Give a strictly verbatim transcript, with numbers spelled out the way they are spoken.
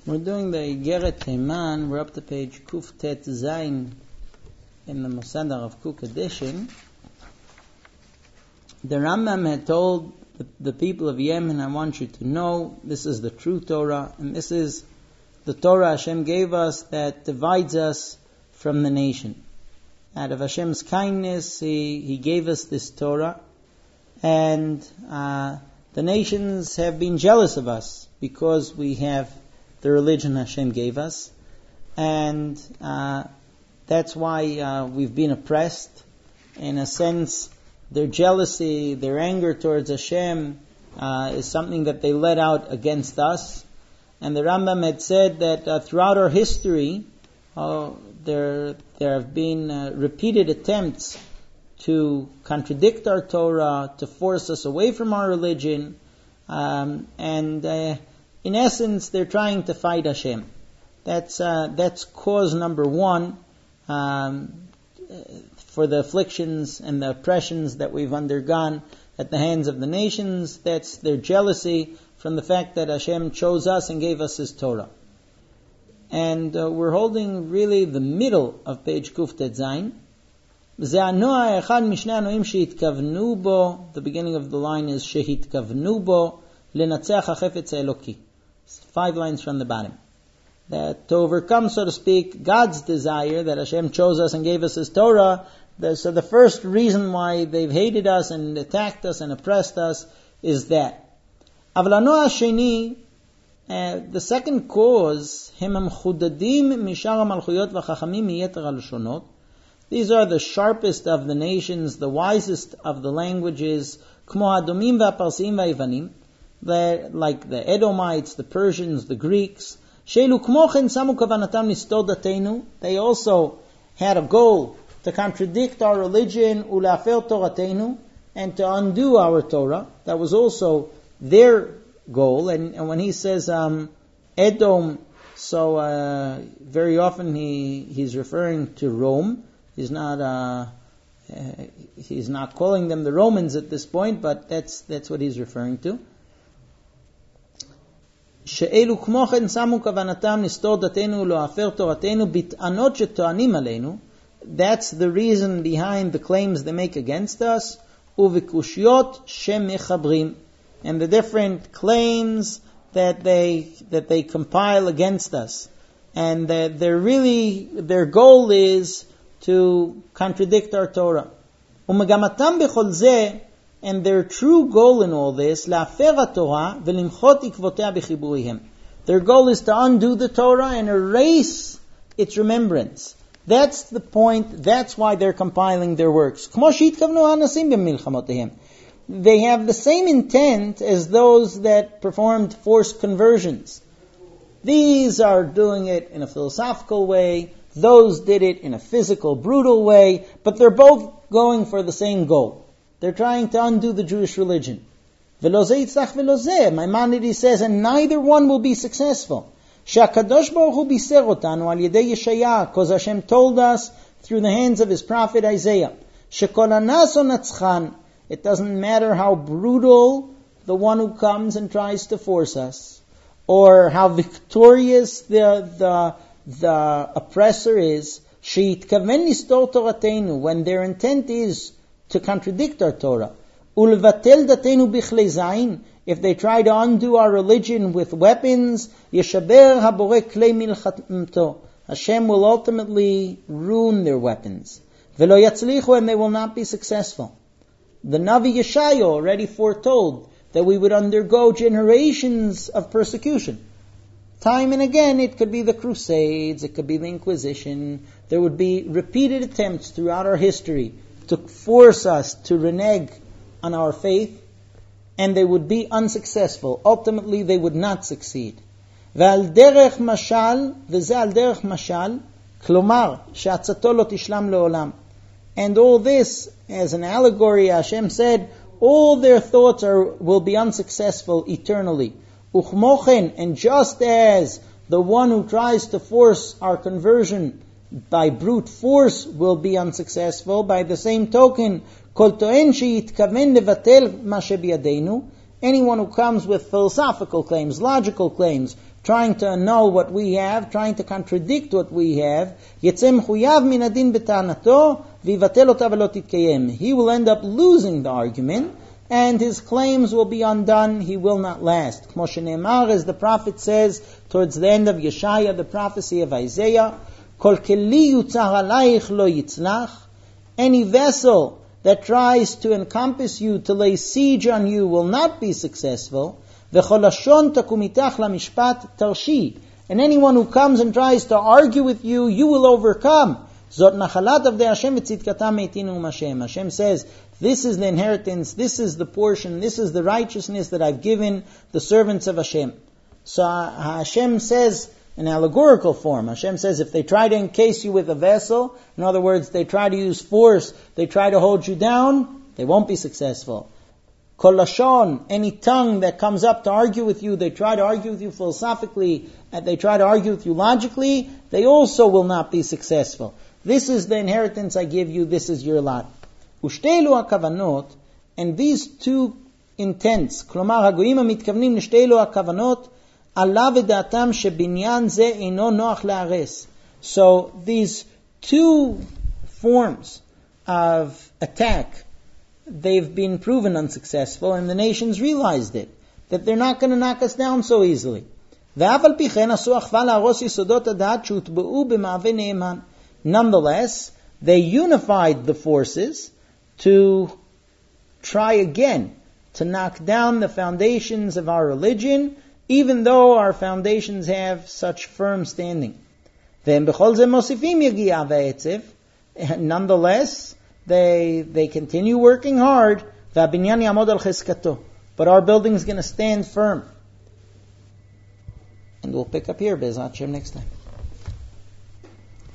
We're doing the Igeret Teiman. We're up to page Kuf Tet Zayin in the Mosadar of Kook edition. The Rambam had told the, the people of Yemen, I want you to know, this is the true Torah, and this is the Torah Hashem gave us that divides us from the nation. Out of Hashem's kindness, He, he gave us this Torah, and uh, the nations have been jealous of us because we have the religion Hashem gave us, and uh, that's why uh, we've been oppressed. In a sense, their jealousy, their anger towards Hashem uh, is something that they let out against us. And the Rambam had said that uh, throughout our history, uh, there there have been uh, repeated attempts to contradict our Torah, to force us away from our religion, um, and uh, in essence, they're trying to fight Hashem. That's uh, that's cause number one um, for the afflictions and the oppressions that we've undergone at the hands of the nations. That's their jealousy from the fact that Hashem chose us and gave us His Torah. And uh, we're holding really the middle of page Kuf Tet Zayin. The beginning of the line is Shehitkavnu bo lenatzeach hachefetz eloki. Five lines from the bottom. That to overcome, so to speak, God's desire that Hashem chose us and gave us His Torah. So the first reason why they've hated us and attacked us and oppressed us is that. Avlano hasheni, the second cause, him chudadim mishar malchuyot v'chachamim miyeter halshonot. These are the sharpest of the nations, the wisest of the languages, kmo hadomim v'aparsim v'yivanim. They're like the Edomites, the Persians, the Greeks. They also had a goal to contradict our religion, and to undo our Torah. That was also their goal. And, and when he says um, Edom, so uh, very often he he's referring to Rome. He's not uh, uh, he's not calling them the Romans at this point, but that's that's what he's referring to. שאלו כמו כן שמו כוונתם נסתור דתנו ולהפר תורתנו בטענות שטוענים עלינו. That's the reason behind the claims they make against us. ובקושיות שמחברים. And the different claims that they that they compile against us. And that they're really, their goal is to contradict our Torah. ומגמתם בכל זה, and their true goal in all this, להפר התורה ולמחות עקבותיה בחיבוריהם. Their goal is to undo the Torah and erase its remembrance. That's the point. That's why they're compiling their works. כמו שהתכוונו האנשים במלחמותיהם. They have the same intent as those that performed forced conversions. These are doing it in a philosophical way. Those did it in a physical, brutal way. But they're both going for the same goal. They're trying to undo the Jewish religion. Maimonides says, and neither one will be successful. Because Hashem told us through the hands of His prophet Isaiah, it doesn't matter how brutal the one who comes and tries to force us, or how victorious the the, the oppressor is, when their intent is to contradict our Torah. Ulvatel datenu bichlei zayin. If they try to undo our religion with weapons, yeshaber habore klei milchamto. Hashem will ultimately ruin their weapons. Velo yatzlichu, and they will not be successful. The Navi Yeshayahu already foretold that we would undergo generations of persecution. Time and again, it could be the Crusades, it could be the Inquisition. There would be repeated attempts throughout our history to force us to renege on our faith, and they would be unsuccessful. Ultimately, they would not succeed. ועל דרך משל, וזה על דרך משל, כלומר, שעצתו לא תשלם לעולם. And all this, as an allegory, Hashem said, all their thoughts are will be unsuccessful eternally. וכמו כן, and just as the one who tries to force our conversion by brute force will be unsuccessful, by the same token, כל טוען שיתכוון לבטל מה שבידינו, anyone who comes with philosophical claims, logical claims, trying to annul what we have, trying to contradict what we have, יצא מחויב מן הדין בטענתו, ויבטל אותה ולא תתקיים. He will end up losing the argument, and his claims will be undone, he will not last. כמו שנאמר, as the prophet says, towards the end of Yeshaya, the prophecy of Isaiah, כל כלי יוצר עלייך לא יצלח. Any vessel that tries to encompass you, to lay siege on you, will not be successful. וכל לשון תקום איתך למשפט תרשי. And anyone who comes and tries to argue with you, you will overcome. זאת נחלת עבדי השם וצדקתם מאיתנו ומשם. Hashem says, this is the inheritance, this is the portion, this is the righteousness that I've given the servants of Hashem. So Hashem says, in allegorical form, Hashem says, if they try to encase you with a vessel, in other words, they try to use force, they try to hold you down, they won't be successful. Kol lashon, any tongue that comes up to argue with you, they try to argue with you philosophically, and they try to argue with you logically, they also will not be successful. This is the inheritance I give you, this is your lot. Ushteilu hakavanot, and these two intents, klomar hagoyim hamitkavenim l'shteilu hakavanot, Allah v'da'atam shebinyan ze eino noach le'ares. So these two forms of attack, they've been proven unsuccessful, and the nations realized it, that they're not going to knock us down so easily. Nonetheless, they unified the forces to try again to knock down the foundations of our religion, even though our foundations have such firm standing. Nonetheless, they they continue working hard, but our building is going to stand firm. And we'll pick up here, Be'ezrat Hashem, next time.